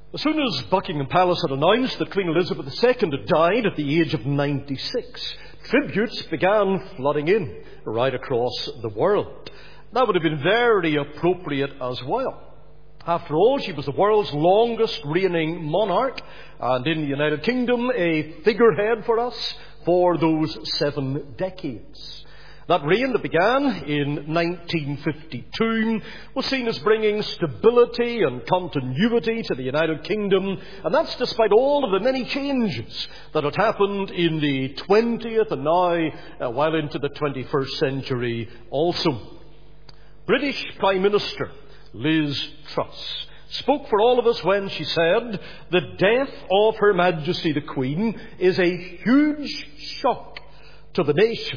As soon as Buckingham Palace had announced that Queen Elizabeth II had died at the age of 96, tributes began flooding in right across the world. That would have been very appropriate as well. After all, she was the world's longest reigning monarch, and in the United Kingdom, a figurehead for us for those 7 decades. That reign that began in 1952 was seen as bringing stability and continuity to the United Kingdom, and that's despite all of the many changes that had happened in the 20th and now well into the 21st century also. British Prime Minister Liz Truss spoke for all of us when she said, "The death of Her Majesty the Queen is a huge shock to the nation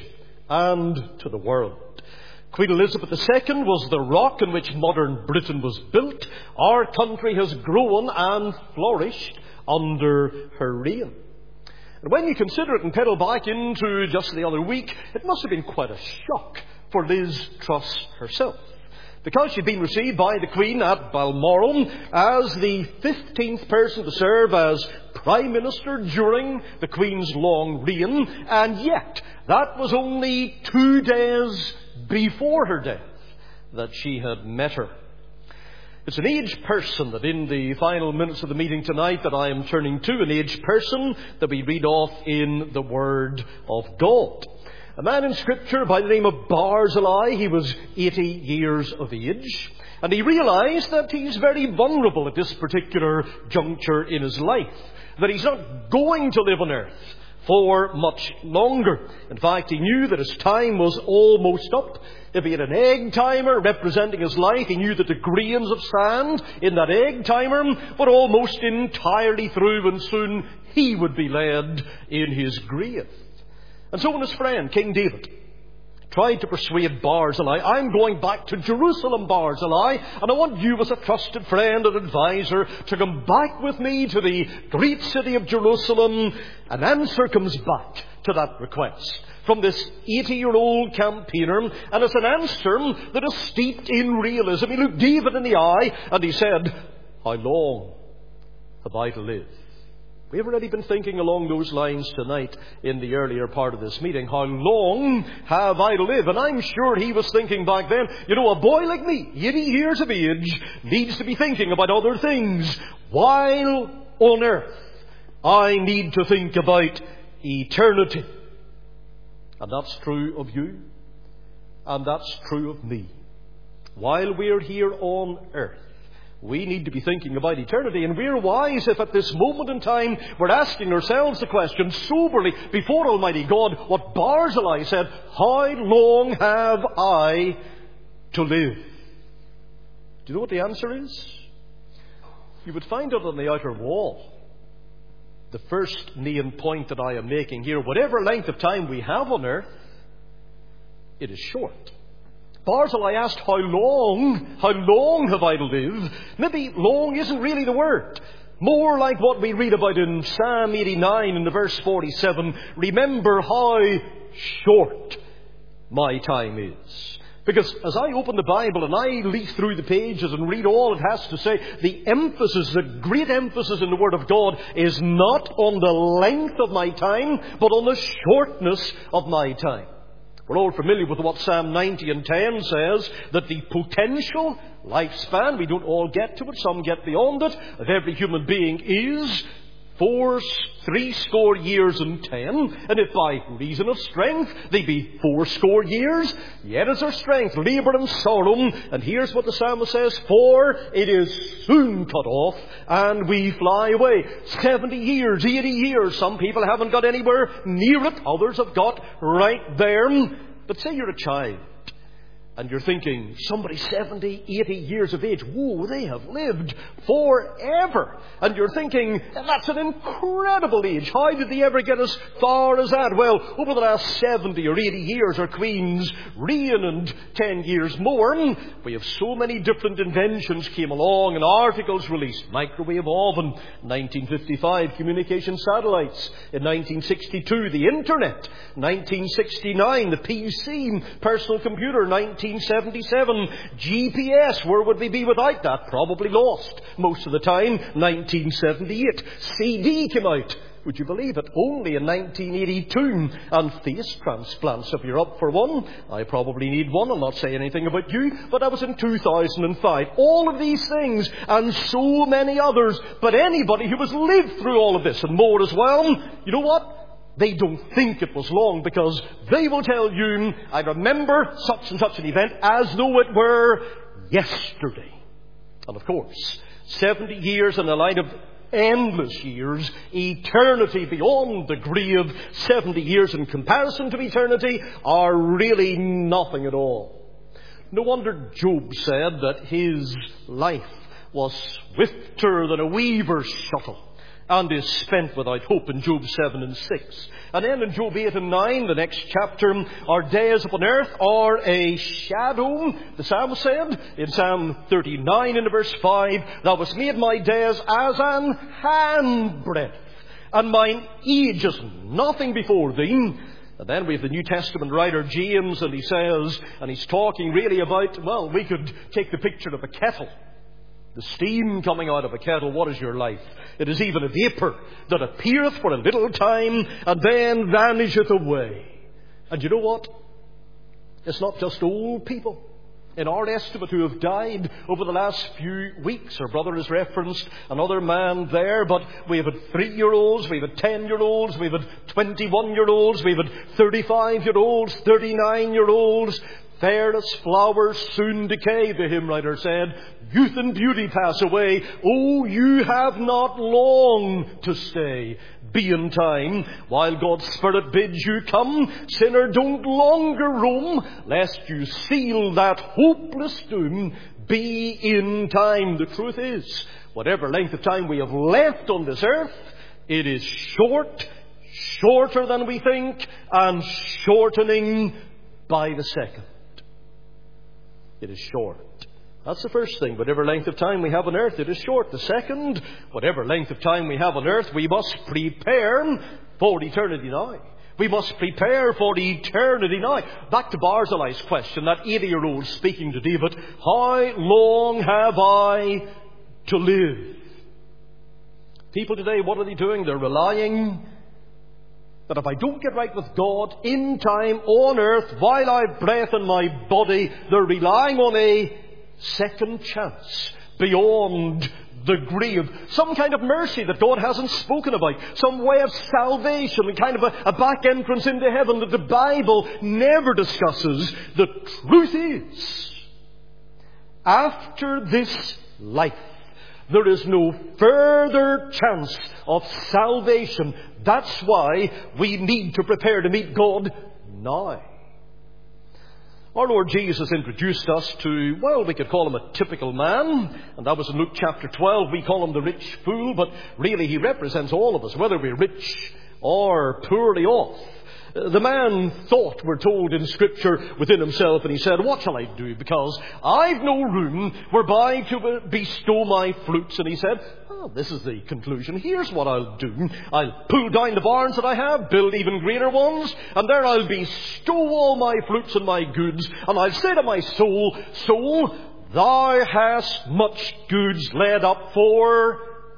and to the world. Queen Elizabeth II was the rock on which modern Britain was built. Our country has grown and flourished under her reign." And when you consider it and pedal back into just the other week, it must have been quite a shock for Liz Truss herself, because she'd been received by the Queen at Balmoral as the 15th person to serve as Prime Minister during the Queen's long reign, and yet that was only 2 days before her death that she had met her. It's an aged person that in the final minutes of the meeting tonight that I am turning to, an aged person that we read off in the Word of God. A man in Scripture by the name of Barzillai. He was 80 years of age, and he realized that he's very vulnerable at this particular juncture in his life, that he's not going to live on earth for much longer. In fact, he knew that his time was almost up. If he had an egg timer representing his life, he knew that the grains of sand in that egg timer were almost entirely through, and soon he would be laid in his grave. And so when his friend, King David, tried to persuade Barzillai, "I'm going back to Jerusalem, Barzillai, and I want you as a trusted friend and advisor to come back with me to the great city of Jerusalem," an answer comes back to that request from this 80-year-old campaigner, and it's an answer that is steeped in realism. He looked David in the eye and he said, "How long have I to live?" We've already been thinking along those lines tonight in the earlier part of this meeting. How long have I to live? And I'm sure he was thinking back then, a boy like me, 80 years of age, needs to be thinking about other things. While on earth, I need to think about eternity. And that's true of you, and that's true of me. While we're here on earth, we need to be thinking about eternity, and we're wise if at this moment in time we're asking ourselves the question soberly before Almighty God what Barzillai said, "How long have I to live?" Do you know what the answer is? You would find it on the outer wall. The first main point that I am making here, whatever length of time we have on earth, it is short. Barzillai asked, how long have I to live? Maybe long isn't really the word. More like what we read about in Psalm 89 in the verse 47. "Remember how short my time is." Because as I open the Bible and I leaf through the pages and read all it has to say, the great emphasis in the Word of God is not on the length of my time, but on the shortness of my time. We're all familiar with what Psalm 90 and 10 says, that the potential lifespan, we don't all get to it, some get beyond it, of every human being is 80 years and 10. And if by reason of strength they be 80 years, yet is our strength labour and sorrow. And here's what the psalmist says, "For it is soon cut off, and we fly away." 70 years, 80 years. Some people haven't got anywhere near it. Others have got right there. But say you're a child, and you're thinking, somebody 70, 80 years of age, whoa, they have lived forever. And you're thinking, that's an incredible age. How did they ever get as far as that? Well, over the last 70 or 80 years, our Queen's reign and 10 years more, we have so many different inventions came along and articles released. Microwave oven, 1955, communication satellites. In 1962, the Internet. 1969, the PC, personal computer. 19 1977. GPS, where would we be without that? Probably lost most of the time. 1978. CD came out. Would you believe it? Only in 1982. And face transplants, if you're up for one. I probably need one. I'll not say anything about you, but that was in 2005. All of these things, and so many others. But anybody who has lived through all of this, and more as well, you know what? They don't think it was long, because they will tell you, I remember such and such an event as though it were yesterday. And of course, 70 years in a line of endless years, eternity beyond the grave, 70 years in comparison to eternity are really nothing at all. No wonder Job said that his life was swifter than a weaver's shuttle, and is spent without hope in Job 7 and 6. And then in Job 8 and 9, the next chapter, our days upon earth are a shadow, the psalm said, in Psalm 39 in verse 5, Thou hast made my days as an handbreadth, and mine age is nothing before thee. And then we have the New Testament writer James, and he says, and he's talking really about, well, we could take the picture of a kettle. The steam coming out of a kettle, what is your life? It is even a vapour that appeareth for a little time and then vanisheth away. And you know what? It's not just old people. In our estimate who have died over the last few weeks, our brother has referenced another man there, but we have had 3-year-olds, we've had 10-year-olds, we've had 21-year-olds, we've had 35-year-olds, 39-year-olds. Fair as flowers soon decay, the hymn writer said. Youth and beauty pass away. Oh, you have not long to stay. Be in time while God's Spirit bids you come. Sinner, don't longer roam, lest you seal that hopeless doom. Be in time. The truth is, whatever length of time we have left on this earth, it is short, shorter than we think, and shortening by the second. It is short. That's the first thing. Whatever length of time we have on earth, it is short. The second, whatever length of time we have on earth, we must prepare for eternity now. We must prepare for eternity now. Back to Barzillai's question, that 80-year-old speaking to David, how long have I to live? People today, what are they doing? They're relying that if I don't get right with God in time on earth while I have breath in my body, they're relying on a second chance beyond the grave. Some kind of mercy that God hasn't spoken about. Some way of salvation, kind of a back entrance into heaven that the Bible never discusses. The truth is, after this life, there is no further chance of salvation. That's why we need to prepare to meet God now. Our Lord Jesus introduced us to, well, we could call him a typical man, and that was in Luke chapter 12. We call him the rich fool, but really he represents all of us, whether we're rich or poorly off. The man thought, we're told in Scripture, within himself, and he said, what shall I do? Because I've no room whereby to bestow my fruits. And he said, this is the conclusion. Here's what I'll do. I'll pull down the barns that I have, build even greater ones, and there I'll bestow all my fruits and my goods. And I'll say to my soul, Soul, thou hast much goods laid up for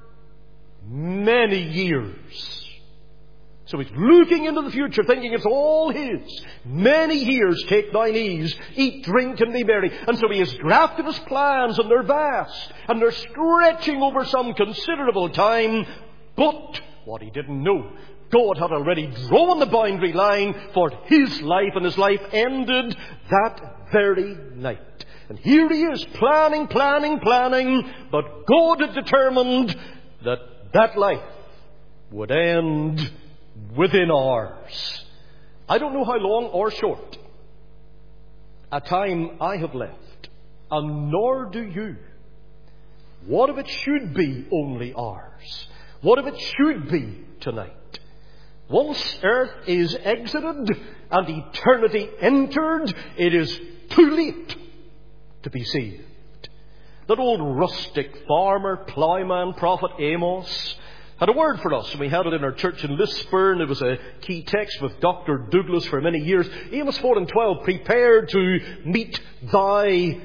many years. So he's looking into the future, thinking it's all his. Many years, take thine ease, eat, drink, and be merry. And so he has grafted his plans, and they're vast, and they're stretching over some considerable time. But what he didn't know, God had already drawn the boundary line for his life, and his life ended that very night. And here he is, planning, but God had determined that that life would end within hours. I don't know how long or short a time I have left, and nor do you. What if it should be only ours? What if it should be tonight? Once earth is exited and eternity entered, it is too late to be saved. That old rustic farmer, ploughman, prophet Amos had a word for us, and we had it in our church in Lisburn. It was a key text with Dr. Douglas for many years. Amos 4:12, prepare to meet thy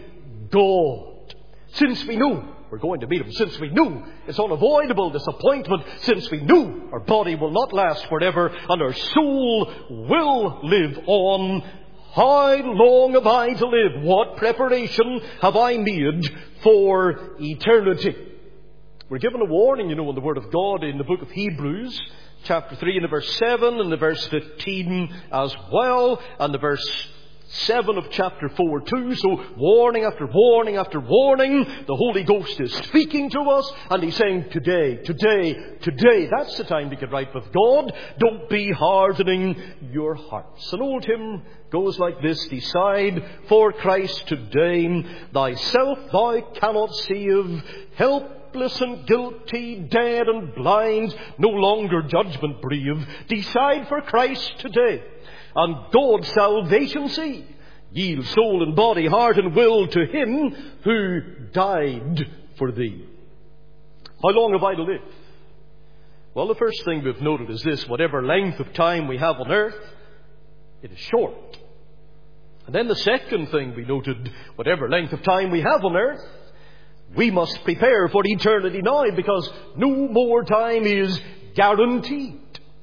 God. Since we knew we're going to meet him, since we knew it's unavoidable disappointment, since we knew our body will not last forever and our soul will live on, how long have I to live? What preparation have I made for eternity? We're given a warning, in the Word of God in the book of Hebrews, chapter 3 and the verse 7 and the verse 15 as well, and the verse 7 of chapter 4 too. So warning after warning after warning. The Holy Ghost is speaking to us, and He's saying, today, that's the time to get right with God. Don't be hardening your hearts. An old hymn goes like this: decide for Christ today, thyself thou cannot save, helpless and guilty, dead and blind, no longer judgment brave. Decide for Christ today, and God's salvation see. Yield soul and body, heart and will to Him who died for thee. How long have I to live? Well, the first thing we've noted is this: whatever length of time we have on earth, it is short. And then the second thing we noted: whatever length of time we have on earth, we must prepare for eternity now, because no more time is guaranteed.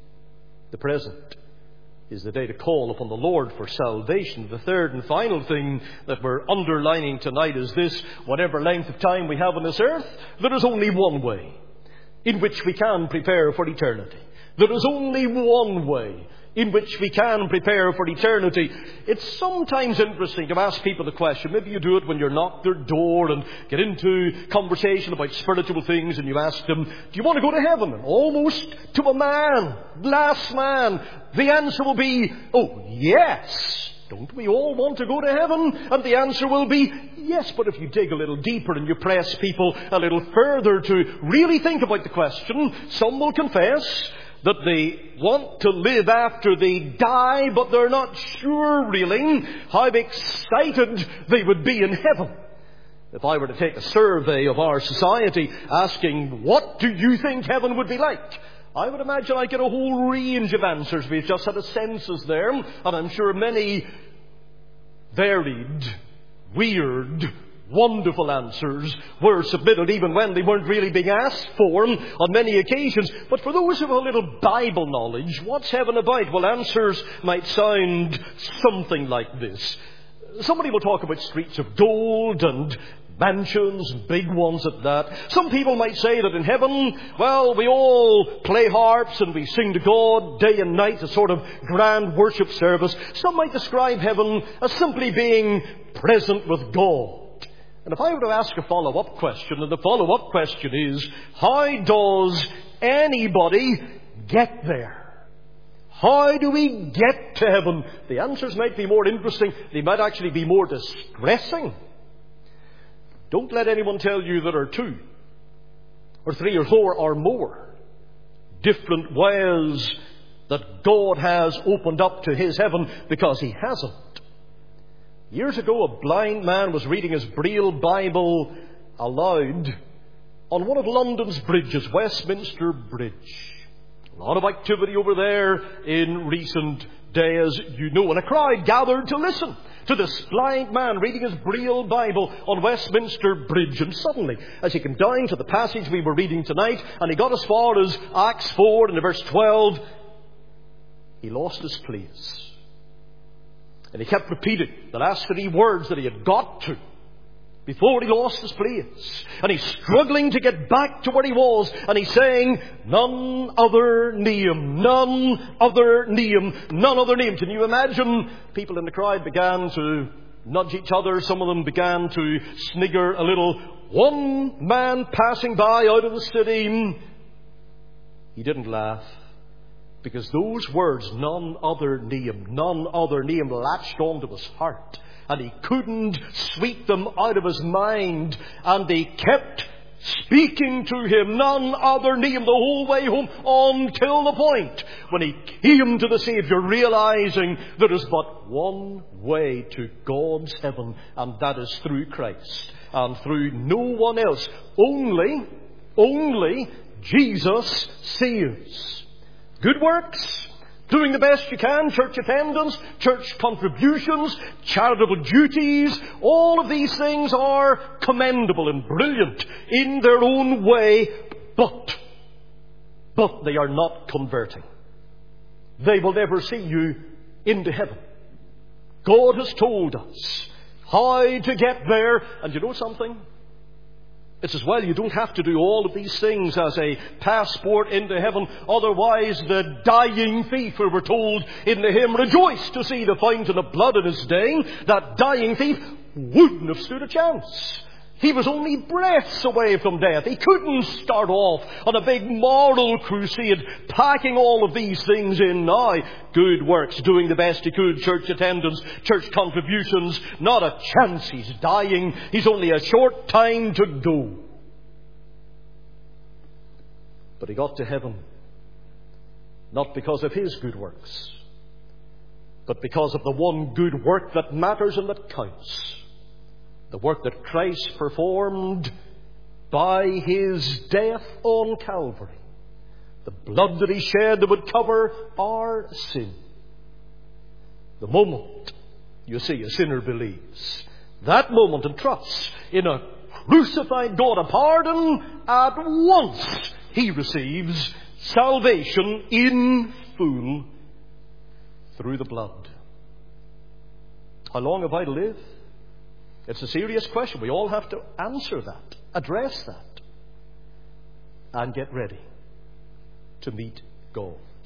The present is the day to call upon the Lord for salvation. The third and final thing that we're underlining tonight is this: whatever length of time we have on this earth, there is only one way in which we can prepare for eternity. There is only one way in which we can prepare for eternity. It's sometimes interesting to ask people the question. Maybe you do it when you're knocked their door and get into conversation about spiritual things, and you ask them, do you want to go to heaven? And almost to a man, last man, the answer will be, oh, yes. Don't we all want to go to heaven? And the answer will be, yes. But if you dig a little deeper and you press people a little further to really think about the question, some will confess that they want to live after they die, but they're not sure really how excited they would be in heaven. If I were to take a survey of our society asking, what do you think heaven would be like? I would imagine I'd get a whole range of answers. We've just had a census there, and I'm sure many varied, weird, wonderful answers were submitted, even when they weren't really being asked for on many occasions. But for those who have a little Bible knowledge, what's heaven about? Well, answers might sound something like this. Somebody will talk about streets of gold and mansions, big ones at that. Some people might say that in heaven, well, we all play harps and we sing to God day and night, a sort of grand worship service. Some might describe heaven as simply being present with God. And if I were to ask a follow-up question, and the follow-up question is, how does anybody get there? How do we get to heaven? The answers might be more interesting. They might actually be more distressing. Don't let anyone tell you there are 2 or 3 or 4 or more different ways that God has opened up to His heaven, because He hasn't. Years ago, a blind man was reading his Braille Bible aloud on one of London's bridges, Westminster Bridge. A lot of activity over there in recent days, and a crowd gathered to listen to this blind man reading his Braille Bible on Westminster Bridge. And suddenly, as he came down to the passage we were reading tonight, and he got as far as Acts 4 and verse 12, he lost his place. And he kept repeating the last 3 words that he had got to before he lost his place. And he's struggling to get back to where he was. And he's saying, none other name, none other name, none other name. Can you imagine? People in the crowd began to nudge each other. Some of them began to snigger a little. One man passing by out of the city, he didn't laugh. Because those words, none other name, latched onto his heart. And he couldn't sweep them out of his mind. And they kept speaking to him, none other name, the whole way home, until the point when he came to the Saviour, realizing there is but one way to God's heaven, and that is through Christ, and through no one else. Only Jesus saves. Good works, doing the best you can, church attendance, church contributions, charitable duties, all of these things are commendable and brilliant in their own way, but they are not converting. They will never see you into heaven. God has told us how to get there, and you know something? It's as well you don't have to do all of these things as a passport into heaven. Otherwise, the dying thief, we were told in the hymn, rejoiced to see the fountain of blood in his day. That dying thief wouldn't have stood a chance. He was only breaths away from death. He couldn't start off on a big moral crusade, packing all of these things in now. Good works, doing the best he could, church attendance, church contributions. Not a chance. He's dying. He's only a short time to go. But he got to heaven not because of his good works, but because of the one good work that matters and that counts. The work that Christ performed by his death on Calvary. The blood that he shed that would cover our sin. The moment, you see, a sinner believes, that moment and trusts in a crucified God of pardon, at once he receives salvation in full through the blood. How long have I to live? It's a serious question. We all have to answer that, address that, and get ready to meet God.